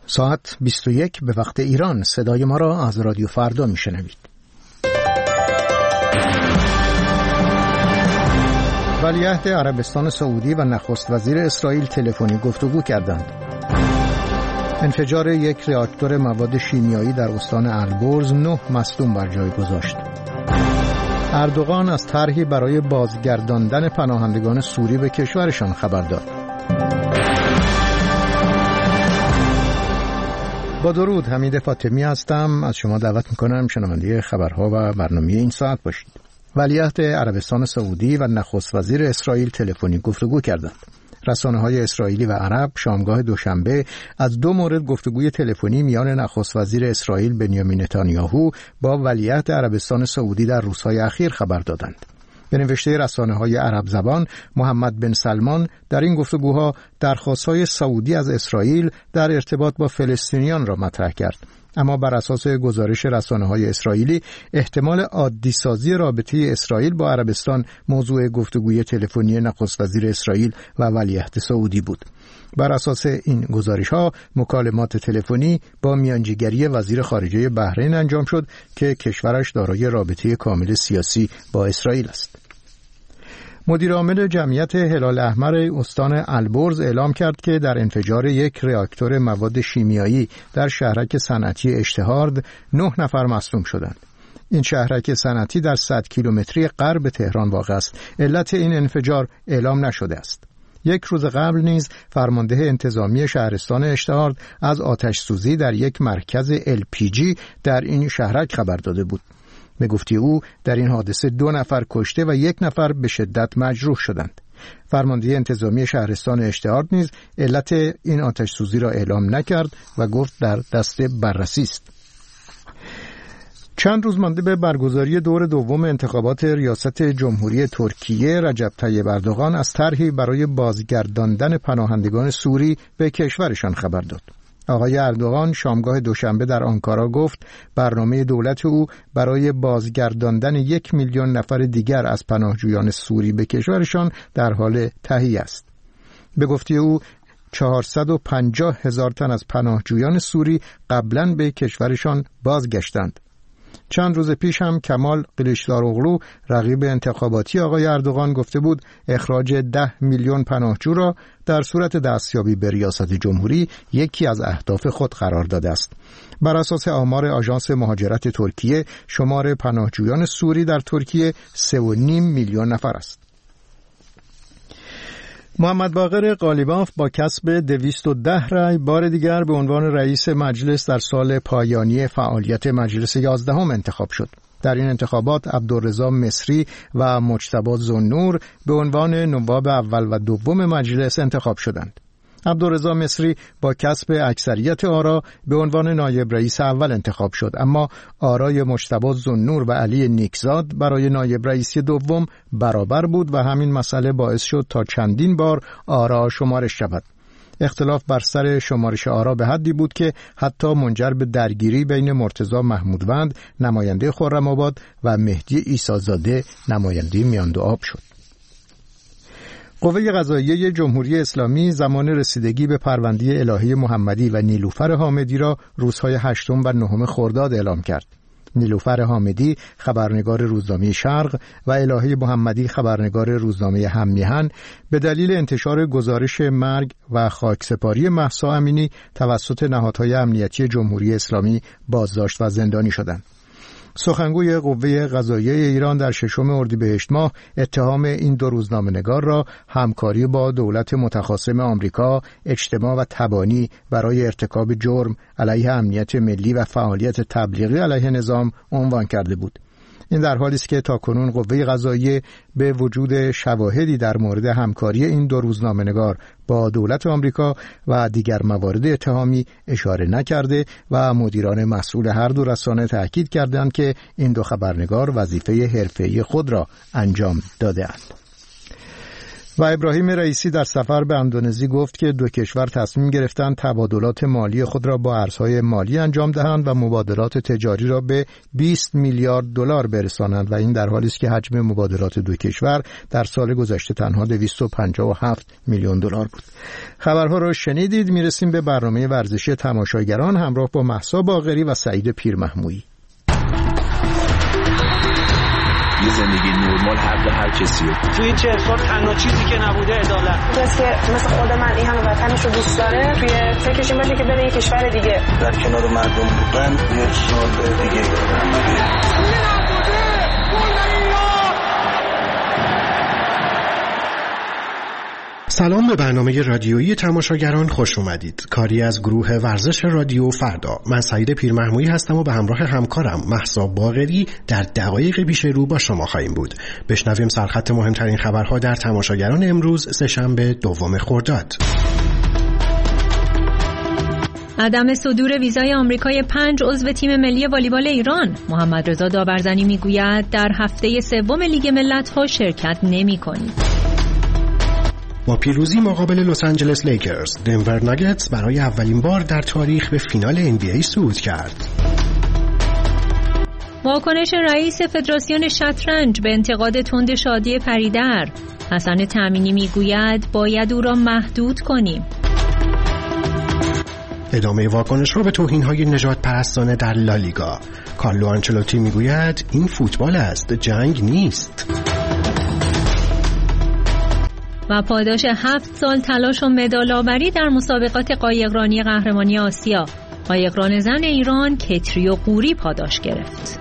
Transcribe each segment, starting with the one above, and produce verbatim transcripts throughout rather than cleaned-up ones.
ساعت بیست و یک به وقت ایران. صدای ما را از رادیو فردا میشنوید. ولیعهد عربستان سعودی و نخست وزیر اسرائیل تلفنی گفتگو کردند. انفجار یک راکتور مواد شیمیایی در استان البرز نه مصدوم بر جای گذاشت. اردوغان از طرحی برای بازگرداندن پناهندگان سوری به کشورشان خبر داد. با درود، حمید فاطمی هستم. از شما دعوت میکنم شنونده خبرها و برنامه این ساعت باشید. ولیعهد عربستان سعودی و نخست وزیر اسرائیل تلفنی گفتگو کردند. رسانه‌های اسرائیلی و عرب شامگاه دوشنبه از دو مورد گفتگوی تلفنی میان نخست وزیر اسرائیل بنیامین نتانیاهو با ولیعهد عربستان سعودی در روزهای اخیر خبر دادند. به نوشته رسانه‌های عرب زبان، محمد بن سلمان در این گفتگوها درخواست‌های سعودی از اسرائیل در ارتباط با فلسطینیان را مطرح کرد. اما بر اساس گزارش رسانه‌های اسرائیلی، احتمال عادی سازی رابطه اسرائیل با عربستان موضوع گفتگوی تلفنی نخست وزیر اسرائیل و ولیعهد سعودی بود. بر اساس این گزارش‌ها، مکالمات تلفنی با میانجیگری وزیر خارجه بحرین انجام شد که کشورش دارای رابطه کامل سیاسی با اسرائیل است. مدیر عامل جمعیت هلال احمر استان البرز اعلام کرد که در انفجار یک راکتور مواد شیمیایی در شهرک صنعتی اشتهارد نه نفر مصدوم شدند. این شهرک صنعتی در صد کیلومتری غرب تهران واقع است. علت این انفجار اعلام نشده است. یک روز قبل نیز فرمانده انتظامی شهرستان اشتهارد از آتش سوزی در یک مرکز ال پی جی در این شهرک خبر داده بود. به گفته او در این حادثه دو نفر کشته و یک نفر به شدت مجروح شدند. فرمانده انتظامی شهرستان اشتهارد نیز علت این آتش سوزی را اعلام نکرد و گفت در دست بررسی است. چند روز مانده به برگزاری دور دوم انتخابات ریاست جمهوری ترکیه، رجب طیب اردوغان از طرحی برای بازگرداندن پناهندگان سوری به کشورشان خبر داد. آقای اردوغان شامگاه دوشنبه در آنکارا گفت برنامه دولت او برای بازگرداندن یک میلیون نفر دیگر از پناهجویان سوری به کشورشان در حال تهیه است. به گفته او چهارصد و پنجاه هزار تن از پناهجویان سوری قبلاً به کشورشان بازگشتند. چند روز پیش هم کمال قلیچداروغلو رقیب انتخاباتی آقای اردوغان گفته بود اخراج ده میلیون پناهجو را در صورت دستیابی به ریاست جمهوری یکی از اهداف خود قرار داده است. بر اساس آمار آژانس مهاجرت ترکیه، شمار پناهجویان سوری در ترکیه سه و نیم میلیون نفر است. محمد باقر قالیباف با کسب دویست و ده رای بار دیگر به عنوان رئیس مجلس در سال پایانی فعالیت مجلس یازدهم انتخاب شد. در این انتخابات عبدالرضا مصری و مجتبی ذوالنور به عنوان نواب اول و دوم مجلس انتخاب شدند. عبدالرضا مصری با کسب اکثریت آرا به عنوان نایب رئیس اول انتخاب شد، اما آرای مجتبی ذوالنور و علی نیکزاد برای نایب رئیس دوم برابر بود و همین مسئله باعث شد تا چندین بار آرا شمارش شود. اختلاف بر سر شمارش آرا به حدی بود که حتی منجر به درگیری بین مرتضی محمودوند نماینده خرم‌آباد و مهدی عیسی‌زاده نماینده میاندوآب شد. قوه قضاییه جمهوری اسلامی زمان رسیدگی به پرونده الهه محمدی و نیلوفر حامدی را روزهای هشتم و نهم خرداد اعلام کرد. نیلوفر حامدی خبرنگار روزنامه شرق و الهه محمدی خبرنگار روزنامه هم‌میهن به دلیل انتشار گزارش مرگ و خاکسپاری مهسا امینی توسط نهادهای امنیتی جمهوری اسلامی بازداشت و زندانی شدند. سخنگوی قوه قضاییه ایران در ششم اردیبهشت ماه اتهام این دو روزنامه‌نگار را همکاری با دولت متخاصم آمریکا، اجتماع و تبانی برای ارتکاب جرم علیه امنیت ملی و فعالیت تبلیغی علیه نظام عنوان کرده بود. این در حالی است که تاکنون قوه قضاییه به وجود شواهدی در مورد همکاری این دو روزنامه‌نگار با دولت آمریکا و دیگر موارد اتهامی اشاره نکرده و مدیران مسئول هر دو رسانه تأکید کردند که این دو خبرنگار وظیفه حرفه‌ای خود را انجام داده‌اند. و ابراهیم رئیسی در سفر به اندونزی گفت که دو کشور تصمیم گرفتند تبادلات مالی خود را با ارزهای مالی انجام دهند و مبادلات تجاری را به بیست میلیارد دلار برسانند و این در حالی است که حجم مبادلات دو کشور در سال گذشته تنها دویست و پنجاه و هفت میلیون دلار بود. خبرها را شنیدید. میرسیم به برنامه ورزشی تماشاگران همراه با مهسا باقری و سعید پیرمحمویی. یه زندگی نرمال حق هر کسیه. توی این چهل سال تنها چیزی که نبوده عدالت. کسی که مثل خود من این همه وطنش رو دوست داره توی فکرش این باشه که بره یه کشور دیگه در کنار مردم بودن یه سال دیگه. سلام به برنامه رادیویی تماشاگران خوش اومدید. کاری از گروه ورزش رادیو فردا. من سعید پیرمحمویی هستم و به همراه همکارم مهسا باقری در دقایق پیش رو با شما خواهیم بود. بشنویم سرخط مهمترین خبرها در تماشاگران امروز سه‌شنبه دوم خرداد. عدم صدور ویزای آمریکای پنج عضو تیم ملی والیبال ایران. محمد رضا داورزنی میگوید در هفته سوم لیگ ملت‌ها شرکت نمی‌کنید. با پیروزی مقابل لس آنجلس لیکرز، دنور ناگتس برای اولین بار در تاریخ به فینال ان بی ای صعود کرد. واکنش رئیس فدراسیون شطرنج به انتقاد تند شادی پریدر. حسن تامینی میگوید باید او را محدود کنیم. ادامه واکنش را به توهین‌های نژاد پرستانه در لالیگا. کارلو آنچلوتی میگوید این فوتبال است، جنگ نیست. و پاداش هفت سال تلاش و مدال آوری در مسابقات قایقرانی قهرمانی آسیا. قایقران زن ایران کتری و قوری پاداش گرفت.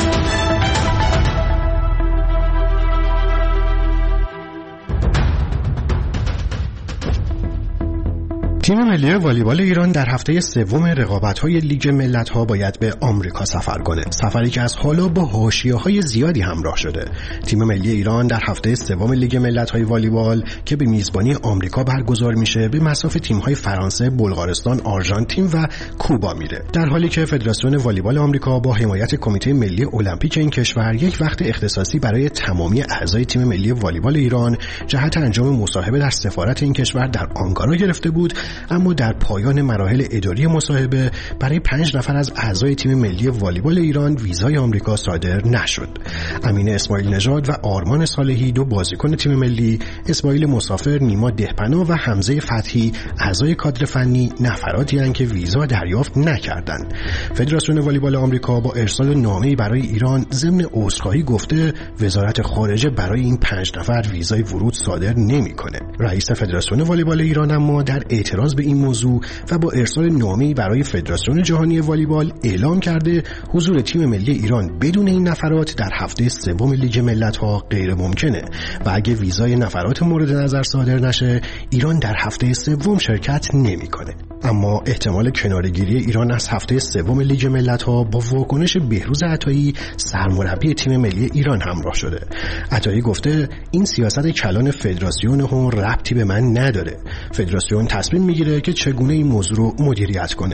تیم ملی والیبال ایران در هفته سوم رقابت‌های لیگ ملت‌ها باید به آمریکا سفر کنه. سفری که از حالا با حاشیه‌های زیادی همراه شده. تیم ملی ایران در هفته سوم لیگ ملت‌های والیبال که به میزبانی آمریکا برگزار میشه به مصاف تیم‌های فرانسه، بلغارستان، آرژانتین و کوبا میره. در حالی که فدراسیون والیبال آمریکا با حمایت کمیته ملی المپیک این کشور یک وقت اختصاصی برای تمامی اعضای تیم ملی والیبال ایران جهت انجام مصاحبه در سفارت این کشور در آنکارا گرفته بود، اما در پایان مراحل اداری مصاحبه برای پنج نفر از اعضای تیم ملی والیبال ایران ویزای آمریکا صادر نشد. امین اسماعیل نژاد و آرمان صالحی دو بازیکن تیم ملی، اسماعیل مسافر، نیما دهپنا و حمزه فتحی اعضای کادر فنی نفراتی هستند که ویزا دریافت نکردند. فدراسیون والیبال آمریکا با ارسال نامه‌ای برای ایران ضمن عذرخواهی گفته وزارت خارجه برای این پنج نفر ویزای ورود صادر نمی‌کنه. رئیس فدراسیون والیبال ایران اما در اعتراض به این موضوع و با ارسال نامه‌ای برای فدراسیون جهانی والیبال اعلام کرده حضور تیم ملی ایران بدون این نفرات در هفته سوم لیگ ملت‌ها غیر ممکنه و اگه ویزای نفرات مورد نظر صادر نشه ایران در هفته سوم شرکت نمی‌کنه. اما احتمال کناره‌گیری ایران از هفته سوم لیگ ملت‌ها با واکنش بهروز عطایی سرمربی تیم ملی ایران همراه شده. عطایی گفته این سیاست کلان فدراسیون هم ربطی به من نداره. فدراسیون تصمیم میگیره که چگونه این موضوع رو مدیریت کنه.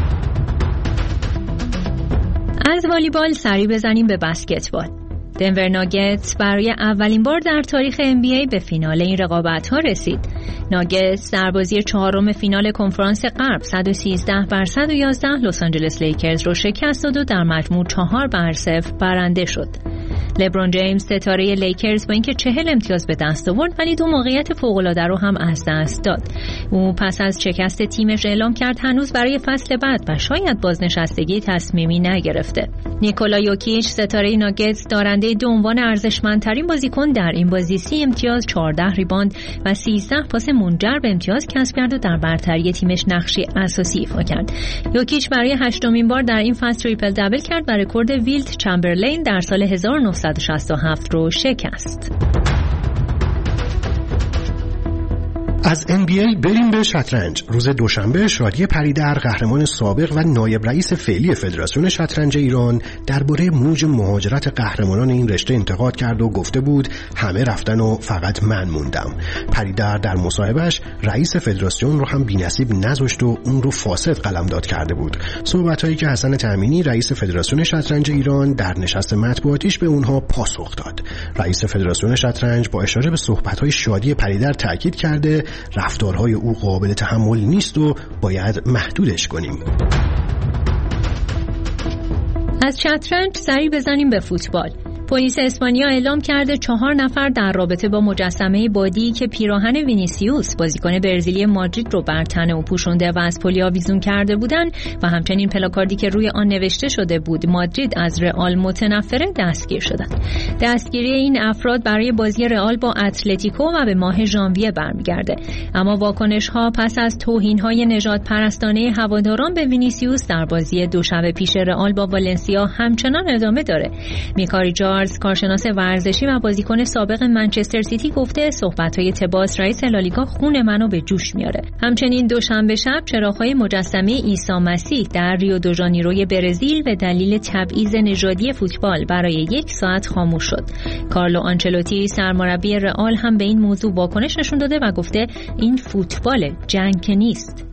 از والیبال سری بزنیم به بسکتبال. دنور ناگتس برای اولین بار در تاریخ ان بی ای به فینال این رقابت‌ها رسید. ناگتس در بازی چهارم فینال کنفرانس غرب صد و سیزده بر صد و یازده لس آنجلس لیکرز رو شکست داد و در مجموع چهار بر صفر برنده شد. لبرون جیمز ستاره لیکرز با اینکه چهل امتیاز به دست آورد ولی دو موقعیت فوق‌العاده رو هم از دست داد. او پس از شکست تیمش اعلام کرد هنوز برای فصل بعد و شاید بازنشستگی تصمیمی نگرفته. نیکولا یوکیچ ستاره ناگتس دارنده دو عنوان ارزشمندترین بازیکن در این بازی سی امتیاز، چهارده ریباند و سیزده پاس منجر به امتیاز کسب کرد و در برتری تیمش نقشی اساسی ایفا کرد. یوکیچ برای هشتمین بار در این فصل تریپل دبل کرد و رکورد ویلت چمبرلین در سال هزار و نهصد و شصت و هفت رو شکست. از ان بی ای بریم به شطرنج. روز دوشنبه شادی پریدر، قهرمان سابق و نایب رئیس فعلی فدراسیون شطرنج ایران، درباره موج مهاجرت قهرمانان این رشته انتقاد کرد و گفته بود همه رفتن و فقط من موندم. پریدر در مصاحبهش رئیس فدراسیون رو هم بی‌نصیب نذاشت و اون رو فاسد قلمداد کرده بود. صحبتایی که حسن تأمینی رئیس فدراسیون شطرنج ایران در نشست مطبوعاتیش به اونها پاسخ داد. رئیس فدراسیون شطرنج با اشاره به صحبت‌های شادی پریدر تاکید کرده رفتارهای او قابل تحمل نیست و باید محدودش کنیم. از شطرنج سری بزنیم به فوتبال. پلیس اسپانیا اعلام کرده چهار نفر در رابطه با مجسمه بادی که پیراهن وینیسیوس بازیکن برزیلی مادرید رو بر تن او پوشونده و از پلی آویزون کرده بودند و همچنین پلاکاردی که روی آن نوشته شده بود مادرید از رئال متنفره دستگیر شدند. دستگیری این افراد برای بازی رئال با اتلتیکو و به ماه ژانویه برمیگرده، اما واکنش‌ها پس از توهین‌های نژاد پرستانه هواداران به وینیسیوس در بازی دو شب پیش رئال با والنسیا همچنان ادامه داره. میکاری کارشناس ورزشی و بازیکن سابق منچستر سیتی گفته صحبت‌های تباس رئیس لالیگا خون منو به جوش میاره. همچنین دوشنبه شب چراغ‌های مجسمه عیسی مسیح در ریو دو ژانیروی برزیل به دلیل تبعیض نژادی فوتبال برای یک ساعت خاموش شد. کارلو آنچلوتی سرمربی رئال هم به این موضوع واکنش نشون داده و گفته این فوتبال، جنگ که نیست.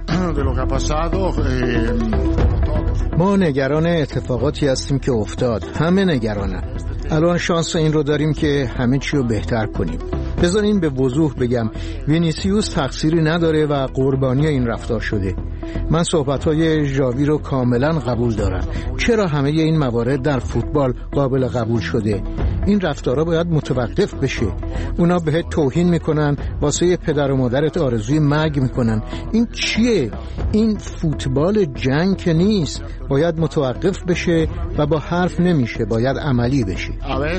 ما نگران اتفاقاتی هستیم که افتاد. همه نگرانن. الان شانس این رو داریم که همه چی رو بهتر کنیم. بذارین به وضوح بگم وینیسیوس تقصیری نداره و قربانی این رفتار شده. من صحبت‌های ژاوی رو کاملا قبول دارم. چرا همه این موارد در فوتبال قابل قبول شده؟ این رفتارها باید متوقف بشه. اونا بهت توهین میکنن، واسه پدر و مادرت آرزوی مرگ میکنن. این چیه؟ این فوتبال، جنگ که نیست. باید متوقف بشه و با حرف نمیشه، باید عملی بشه.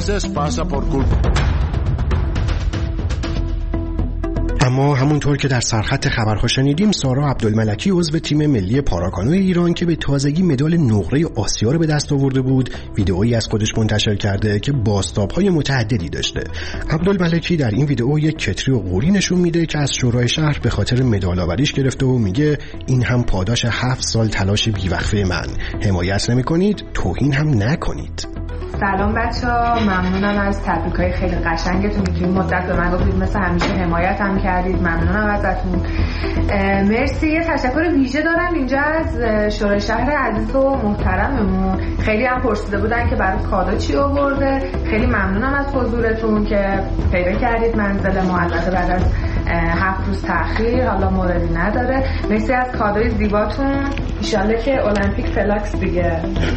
اما همونطور که در سرخط خبرها شنیدیم، سارا عبدالملکی عضو تیم ملی پاراکانو ایران که به تازگی مدال نقره آسیا رو به دست آورده بود، ویدئویی از خودش منتشر کرده که بازتاب‌های متعددی داشته. عبدالملکی در این ویدئو یک کتری و قوری نشون میده که از شورای شهر به خاطر مدال آوریش گرفته و میگه این هم پاداش هفت سال تلاش بی‌وقفه من. حمایت نمی‌کنید، توهین هم نکنید. سلام بچه‌ها، ممنونم از تبریک‌های خیلی قشنگتون که این مدت به من گفتید، مثل همیشه حمایت هم کردید. ممنونم ازتون. مرسی. یه تشکر ویژه دارم اینجا از شورای شهر عزیز و محترممون. خیلی هم پرسیده بودن که برای کادو چی آورده. خیلی ممنونم از حضورتون که پیدا کردید منزل ما، البته بعد از هفت روز تأخیر، حالا موردی نداره. مرسی از کادوی زیباتون. ان شاءالله که المپیک فلاکس دیگه.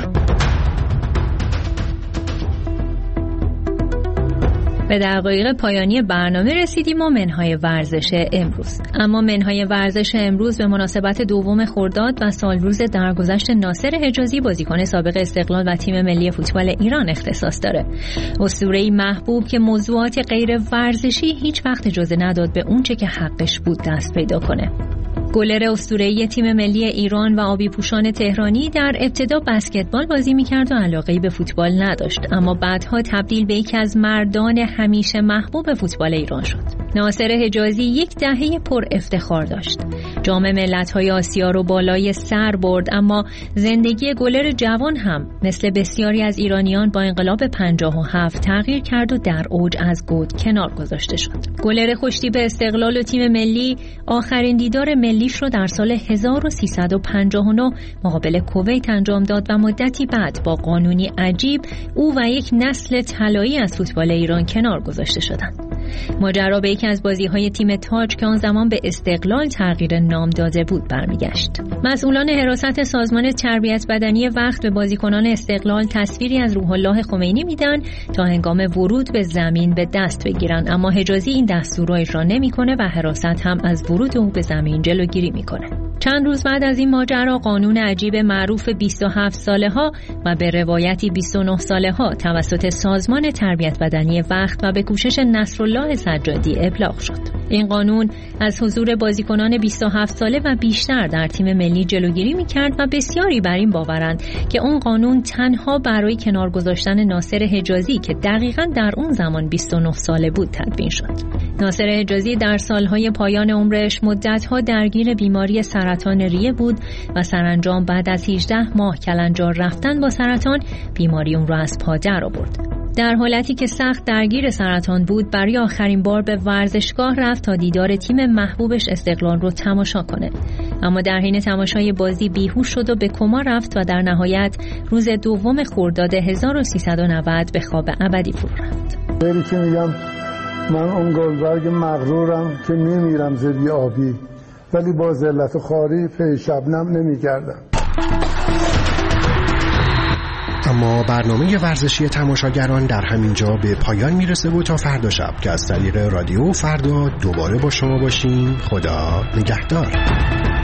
به دقایق پایانی برنامه رسیدیم و منهای ورزش امروز. اما منهای ورزش امروز به مناسبت دوم خرداد و سالروز درگذشت ناصر حجازی، بازیکن سابق استقلال و تیم ملی فوتبال ایران اختصاص داره. اسطوره‌ای محبوب که موضوعات غیر ورزشی هیچ وقت اجازه نداد به اونچه که حقش بود دست پیدا کنه. گلر اسطوره‌ای تیم ملی ایران و آبی پوشان تهرانی در ابتدا بسکتبال بازی می‌کرد و علاقه‌ای به فوتبال نداشت، اما بعدها تبدیل به یکی از مردان همیشه محبوب فوتبال ایران شد. ناصر حجازی یک دهه پر افتخار داشت. جام ملت‌های آسیا رو بالای سر برد، اما زندگی گلر جوان هم مثل بسیاری از ایرانیان با انقلاب پنجاه و هفت تغییر کرد و در اوج از گود کنار گذاشته شد. گلر خوشتیپ استقلال و تیم ملی آخرین دیدار ملیش رو در سال هزار و سیصد و پنجاه و نه مقابل کویت انجام داد و مدتی بعد با قانونی عجیب او و یک نسل طلایی از فوتبال ایران کنار گذاشته شدند. ماجرا به یکی از بازی‌های تیم تاج که آن زمان به استقلال تغییر نام داده بود برمیگشت. مسئولان حراست سازمان تربیت بدنی وقت به بازیکنان استقلال تصویری از روح الله خمینی میدن تا هنگام ورود به زمین به دست بگیرن، اما حجازی این دستور را اجرا نمی‌کنه و حراست هم از ورود او به زمین جلوگیری می‌کنه. چند روز بعد از این ماجرا قانون عجیب معروف بیست و هفت ساله ها و به روایتی بیست و نه ساله ها توسط سازمان تربیت بدنی وقت و به کوشش نصرالله سجادی ابلاغ شد. این قانون از حضور بازیکنان بیست و هفت ساله و بیشتر در تیم ملی جلوگیری می‌کرد و بسیاری بر این باورند که اون قانون تنها برای کنار گذاشتن ناصر حجازی که دقیقاً در اون زمان بیست و نه ساله بود تدوین شد. ناصر حجازی در سالهای پایان عمرش مدتها درگیر بیماری سرطان ریه بود و سرانجام بعد از هجده ماه کلنجار رفتن با سرطان بیماری اون را از پا در آورد. در حالتی که سخت درگیر سرطان بود برای آخرین بار به ورزشگاه رفت تا دیدار تیم محبوبش استقلال رو تماشا کنه، اما در حین تماشای بازی بیهوش شد و به کما رفت و در نهایت روز دوم خرداد هزار و سیصد و نود به خواب ابدی فرو رفت. بری که میگم من اون گلبرگ مغرورم که میمیرم زدی آبی، ولی با ذلت و خواری پی شبنم نمیگردم. اما برنامه ورزشی تماشاگران در همین جا به پایان میرسه و تا فردا شب که از طریق رادیو فردا دوباره با شما باشیم. خدا نگهدار.